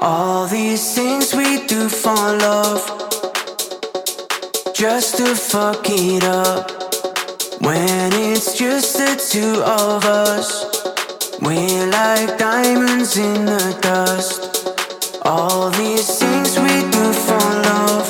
All these things we do for love, just to fuck it up. When it's just the two of us, we're like diamonds in the dust. All these things we do for love,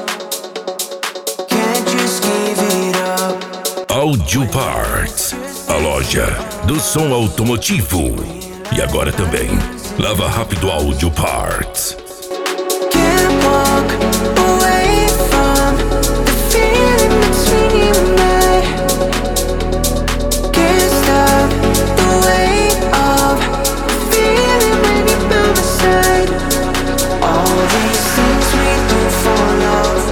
can't just give it up. Audio Parts, a loja do som automotivo. E agora também, Lava Rápido Audio Parts. Can't walk away from the feeling between you and me. Can't stop the weight of the feeling when you're by my side. All these things we do for love,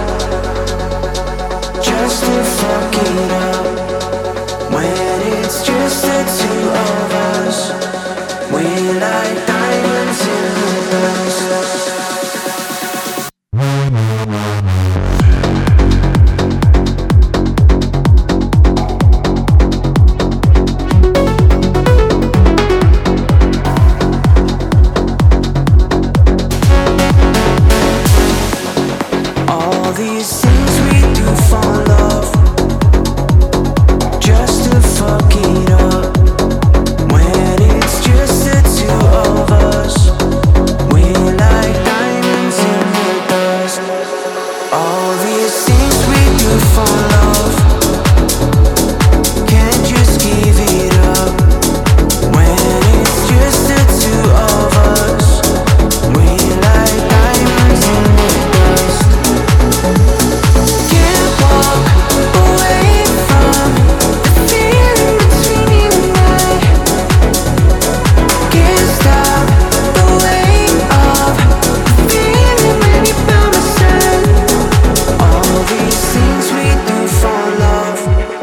just to fuck it up. When it's just the two of us, we're like diamonds in the dust. All these things we do for love, just to fuck it up. When it's just the two of us, we're like diamonds in the dust. All these things we do for love, can't just give it up. When it's just the two of us, we're like diamonds in the dust. Can't walk away from the feeling between you and I. Can't stop the weight of the feeling when you're by my side. All these things we do for love,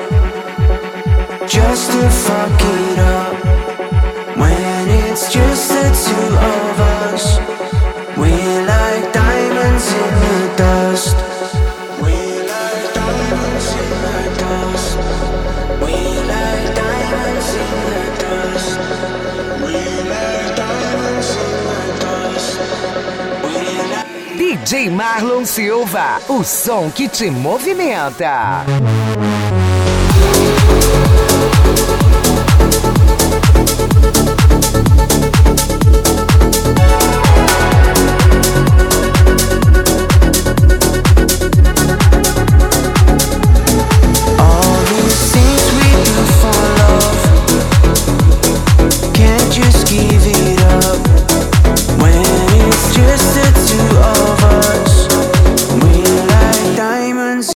just to fuck it up. When it's just the two of us, we're like diamonds in the dust. We're like diamonds in the dust. We're like diamonds in the dust. We're like diamonds in the dust. We're like DJ Marlon Silva, o som que te movimenta.